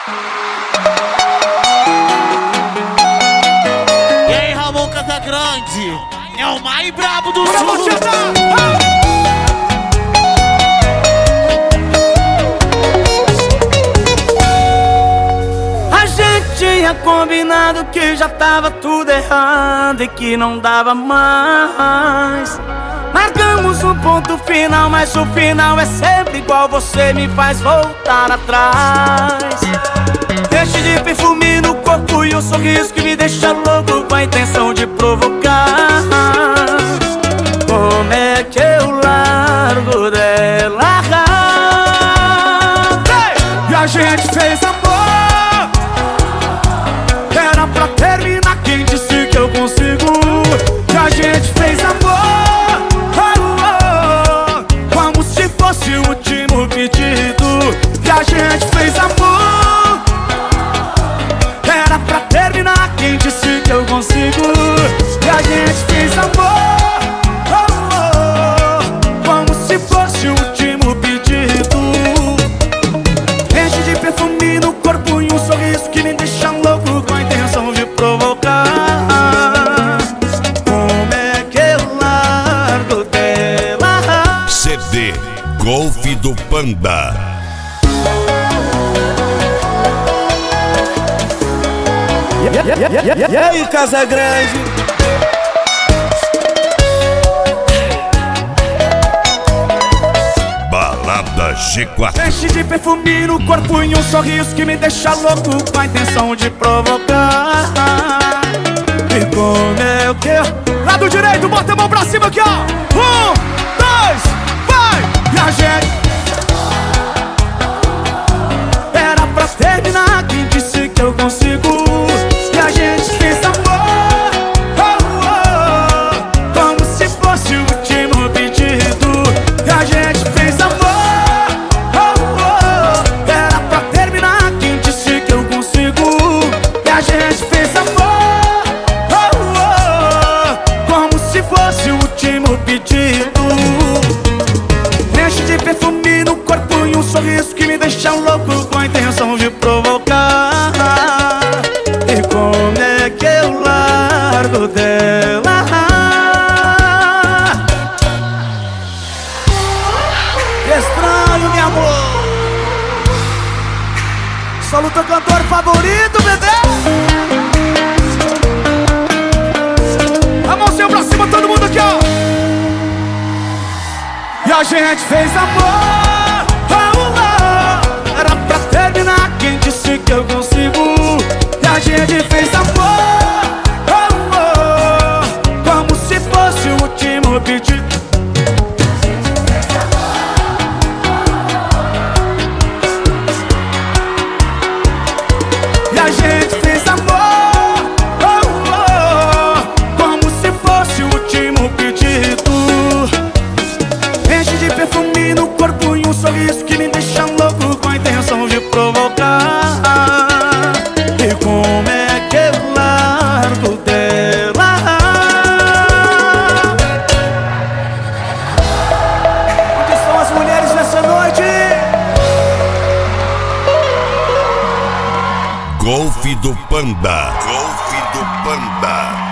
E aí, Ramon Casagrande, é o mais brabo do sul. A gente tinha combinado que já tava tudo errado e que não dava mais. Marcamos um ponto final, mas o final é sempre igual. Você me faz voltar atrás. Enche de perfume no corpo e um sorriso que me deixa louco com a intenção de provocar. Como é que eu largo dela? E a gente fez amor. Era pra terminar, quem disse que eu consigo? E a gente fez amor, como se fosse o último pedido. E a gente fez amor. Era pra terminar, quem disse que eu consigo? E a gente fez amor, como se fosse o último pedido. Enche de perfume no corpo e um sorriso que me deixa louco com a intenção de provocar. Como é que eu largo dela? CD Golf do Panda. E aí, Casagrande? Balada G4. Enche de perfume no corpo e um sorriso que me deixa louco com a intenção de provocar. E como é que eu... Lado direito, bota a mão pra cima aqui, ó. 1, 2, vai! E a gente... Era pra terminar, quem disse que eu consigo? E a gente fez amor, como se fosse o último pedido. E a gente fez amor, era pra terminar, quem disse que eu consigo? E a gente fez amor, como se fosse o último pedido. Enche de perfume no corpo e um sorriso que me deixa louco com a intenção de provocar. E como é que eu largo dela? Estranho, meu amor. Solo teu cantor favorito, bebê. A mãozinha pra cima, todo mundo aqui, ó. E a gente fez amor, era pra terminar, quem disse que eu consigo? E a gente fez amor, como se fosse o último pedido. E a gente fez amor, como se fosse o último pedido. Enche de perfume no corpo e um sorriso que me deixa louco com a intenção de provocar. E como é que eu largo dela? Onde estão as mulheres nessa noite? Golf do Panda. Golf do Panda.